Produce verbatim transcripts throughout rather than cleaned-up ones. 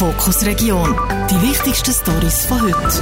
Fokus Region. Die wichtigsten Storys von heute.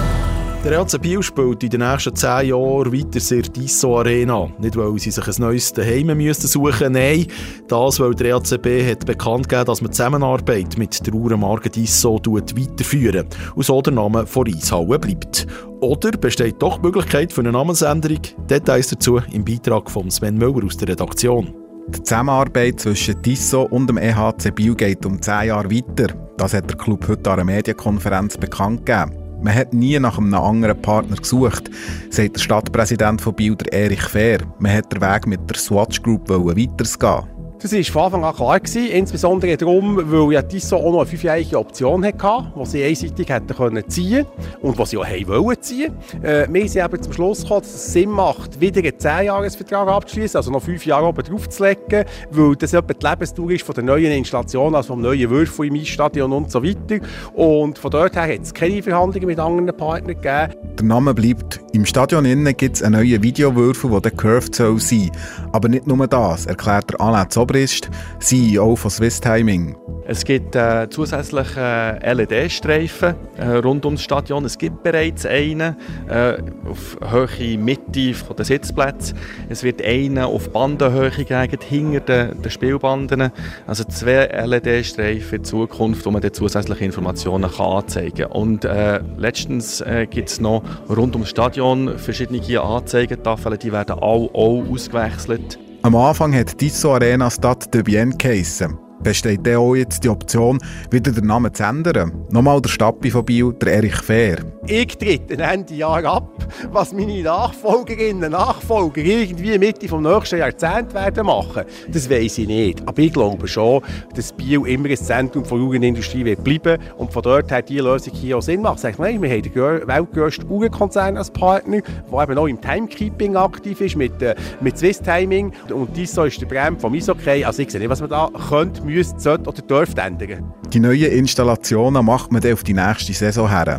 Der E H C Biel spielt in den nächsten zehn Jahren weiter sehr Tissot Arena. Nicht, weil sie sich ein neues Zuhause suchen müssen, nein, das, weil der E H C B hat bekannt gegeben, dass man die Zusammenarbeit mit der Uhrenmarke Tissot weiterführen und so der Name von Eishalle bleibt. Oder besteht doch die Möglichkeit für eine Namensänderung? Details dazu im Beitrag von Sven Müller aus der Redaktion. Die Zusammenarbeit zwischen Tissot und dem E H C Biel geht um zehn Jahre weiter. Das hat der Club heute an einer Medienkonferenz bekannt gegeben. Man hat nie nach einem anderen Partner gesucht, sagt der Stadtpräsident von Biel, der Erich Fehr. Man hat den Weg mit der Swatch Group weitergehen. Das war von Anfang an klar gewesen, insbesondere darum, weil ja Tissot auch noch eine fünfjährige Option hatte, die sie einseitig hätten können ziehen und die sie auch haben wollen ziehen. Äh, wir sind aber zum Schluss gekommen, dass es Sinn macht, wieder einen zehn-Jahres-Vertrag abzuschließen, also noch fünf Jahre oben drauf zu legen, weil das etwa die Lebensdauer ist von der neuen Installation, also vom neuen Würfel im Eisstadion und so weiter. Und von dort her hat es keine Verhandlungen mit anderen Partnern gegeben. Der Name bleibt. Im Stadion innen gibt es einen neuen Videowürfel, der der Curved soll sein. Aber nicht nur das, erklärt der Alain Zobrist, C E O von Swiss Timing. Es gibt äh, zusätzliche äh, L E D-Streifen äh, rund ums Stadion. Es gibt bereits einen äh, auf Höhe Mitte der Sitzplätze. Es wird einen auf Bandenhöhe gegen hinter den, den Spielbanden. Also zwei L E D-Streifen in Zukunft, wo man dann zusätzliche Informationen kann anzeigen kann. Und äh, letztens äh, gibt es noch rund ums Stadion verschiedene Anzeigetafeln, die werden alle auch ausgewechselt. Am Anfang hat Tissot Arena Stade de Bienne geheissen. Besteht dann auch jetzt die Option, wieder den Namen zu ändern? Nochmal der Stappi von Biel, der Erich Fehr. Ich trete Ende Jahr ab, was meine Nachfolgerinnen und Nachfolger irgendwie Mitte vom nächsten Jahrzehnt werden machen. Das weiss ich nicht. Aber ich glaube schon, dass Biel immer ein Zentrum der Uhrenindustrie wird bleiben und von dort her diese Lösung hier auch Sinn macht. Sagt man, wir haben den weltgrössten Uhrenkonzern als Partner, der eben auch im Timekeeping aktiv ist, mit, äh, mit Swiss Timing. Und Tissot ist der Brand vom Eishockey. Also ich sehe nicht, was man da könnte, müsste, sollte oder dürfte ändern. Die neuen Installationen macht man dann auf die nächste Saison her.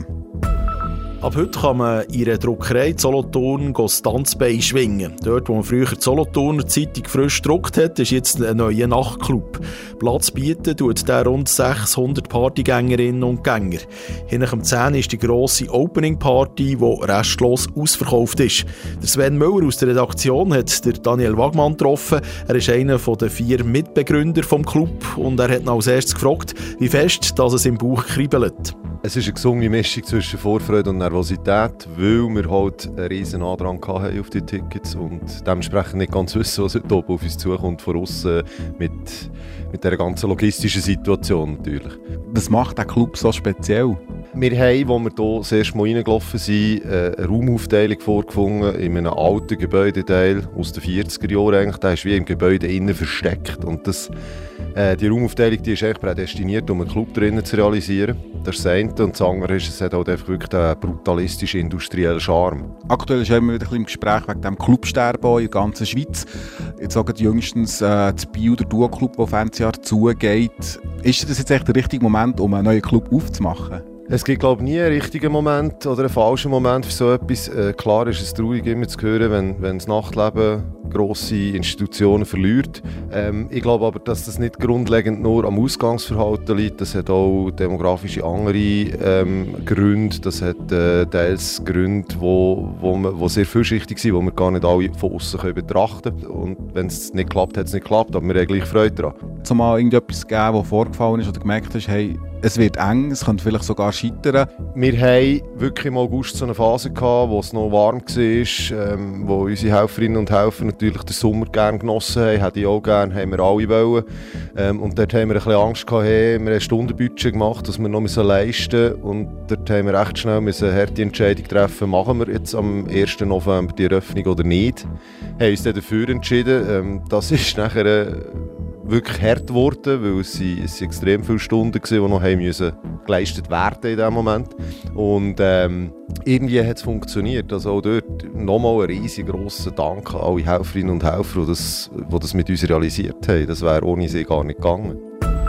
Ab heute kann man in einer Druckerei in Solothurn Stanzbein schwingen. Dort, wo man früher die Solothurner Zeitung frisch gedruckt hat, ist jetzt ein neuer Nachtclub. Platz bieten tut der rund sechshundert Partygängerinnen und Gänger. Hinter dem zehn ist die grosse Opening-Party, die restlos ausverkauft ist. Der Sven Müller aus der Redaktion hat den Daniel Wagmann getroffen. Er ist einer der vier Mitbegründer des Club und er hat ihn als erstes gefragt, wie fest dass es im Bauch kribbelt. Es ist eine gesunde Mischung zwischen Vorfreude und Nervosität, weil wir halt einen riesen Andrang hatten auf die Tickets und dementsprechend nicht ganz wissen, was heute oben auf uns zukommt, von aussen mit, mit dieser ganzen logistischen Situation natürlich. Was macht der Club so speziell? Wir haben, als wir hier das erste Mal reingelaufen sind, eine Raumaufteilung vorgefunden in einem alten Gebäudeteil aus den vierziger Jahren. Eigentlich. Der ist wie im Gebäude innen versteckt. Und das, äh, die Raumaufteilung die ist eigentlich prädestiniert, um einen Club drinnen zu realisieren. Das ist das eine. Und das andere ist, es hat halt einfach wirklich einen brutalistischen industriellen Charme. Aktuell ist immer wieder ein im Gespräch wegen dem Clubsterben in der ganzen Schweiz. Jetzt sagen jüngstens äh, das Biel, der Duo-Club, der auf Ende Jahr zugeht. Ist das jetzt echt der richtige Moment, um einen neuen Club aufzumachen? Es gibt, glaube ich, nie einen richtigen Moment oder einen falschen Moment für so etwas. Äh, klar ist es traurig, immer zu hören, wenn, wenn das Nachtleben grosse Institutionen verliert. Ähm, ich glaube aber, dass das nicht grundlegend nur am Ausgangsverhalten liegt. Das hat auch demografische andere ähm, Gründe. Das hat äh, teils Gründe, die wo, wo, wo sehr vielschichtig sind, die wir gar nicht alle von außen betrachten können. Und wenn es nicht klappt, hat es nicht geklappt, aber wir haben gleich Freude daran. Zumal irgendetwas gegeben, was vorgefallen ist oder gemerkt hast, hey, es wird eng, es könnte vielleicht sogar scheitern. Wir hatten wirklich im August so eine Phase gehabt, wo es noch warm war, ähm, wo unsere Helferinnen und Helfer natürlich den Sommer gerne genossen haben, hätte ich auch gerne, haben wir alle wollen. Ähm, und dort haben wir ein bisschen Angst gehabt, hey, wir haben ein Stundenbudget gemacht, das wir noch leisten müssen. Und dort haben wir recht schnell eine harte Entscheidung treffen, machen wir jetzt am ersten November die Eröffnung oder nicht. Wir haben uns dann dafür entschieden. Ähm, das ist nachher äh, wirklich hart geworden, weil es, es extrem viele Stunden waren, die noch haben müssen geleistet werden in diesem Moment. Und ähm, irgendwie hat es funktioniert. Also auch dort nochmal ein riesig grosser Dank an alle Helferinnen und Helfer, die das, die das mit uns realisiert haben. Das wäre ohne sie gar nicht gegangen.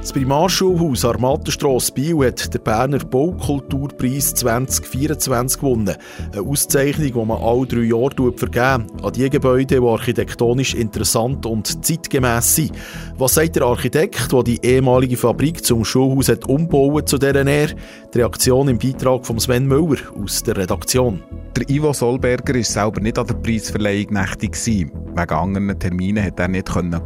Das Primarschulhaus Armatenstrasse Biel hat den Berner Baukulturpreis zwanzig vierundzwanzig gewonnen. Eine Auszeichnung, die man alle drei Jahre vergeben an die Gebäude, die architektonisch interessant und zeitgemäss sind. Was sagt der Architekt, der die ehemalige Fabrik zum Schulhaus hat umgebaut zu dieser Nähe? Die Reaktion im Beitrag von Sven Müller aus der Redaktion. Der Ivo Solberger war selber nicht an der Preisverleihung nächtig. Wegen anderen Terminen konnte er nicht gehen.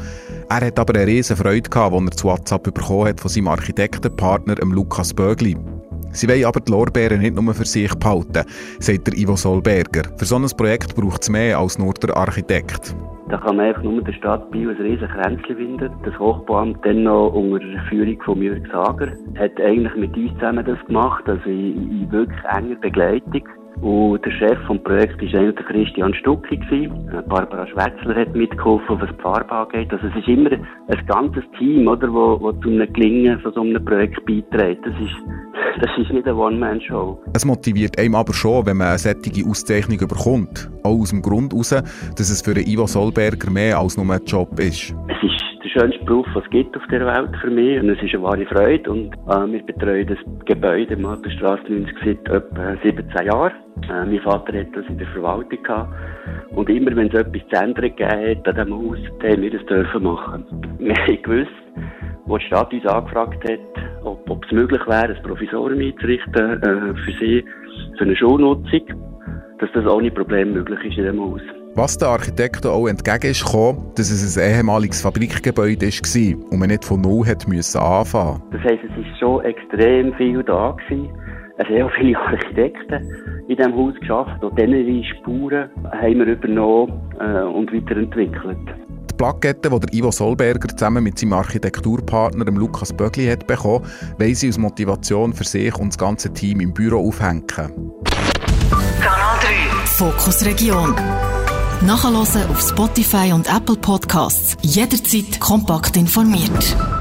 Er hat aber eine riesen Freude gehabt, als er zu WhatsApp bekommen hat von seinem Architektenpartner Lukas Bögli. Sie wollen aber die Lorbeeren nicht nur für sich behalten, sagt der Ivo Solberger. Für so ein Projekt braucht es mehr als nur der Architekt. Da kann man einfach nur der Stadt Biel ein riesen Kränzchen winden. Das Hochbauamt, dann noch unter der Führung von Jürg Sager, hat eigentlich mit uns zusammen das gemacht, also in, in wirklich enger Begleitung. Und der Chef des Projekts war eigentlich Christian Stucki. Barbara Schwätzler hat mitgeholfen, was die Farbe angeht. Also es ist immer ein ganzes Team, oder, wo, wo zu einem Gelingen von so einem Projekt beiträgt. Das ist, das ist nicht eine One-Man-Show. Es motiviert einem aber schon, wenn man eine solche Auszeichnung bekommt. Auch aus dem Grund heraus, dass es für Ivo Solberger mehr als nur ein Job ist. Es ist der schönste Beruf, was es gibt auf der Welt für mich. Und es ist eine wahre Freude. Und äh, wir betreuen das Gebäude im Alpenstrasse neunzig seit etwa siebzehn Jahren. Äh, mein Vater hat das in der Verwaltung gehabt. Und immer, wenn es etwas zu ändern gegeben hat an diesem Haus, dann haben wir das dürfen machen. Wir haben gewusst, als die Stadt uns angefragt hat, ob, ob es möglich wäre, ein Provisorium einzurichten äh, für sie, für eine Schulnutzung, dass das ohne Problem möglich ist in diesem Haus. Was den Architekten auch entgegen ist gekommen, dass es ein ehemaliges Fabrikgebäude war und man nicht von null hat müssen anfangen. Das heisst, es war schon extrem viel da gewesen. Es haben auch viele Architekten in diesem Haus geschafft und diese Spuren haben wir übernommen äh, und weiterentwickelt. Die Plakette, die der Ivo Solberger zusammen mit seinem Architekturpartner Lukas Bögli hat bekommen, wollen sie als Motivation für sich und das ganze Team im Büro aufhängen. Kanal drei Fokus Region. Nachhören auf Spotify und Apple Podcasts. Jederzeit kompakt informiert.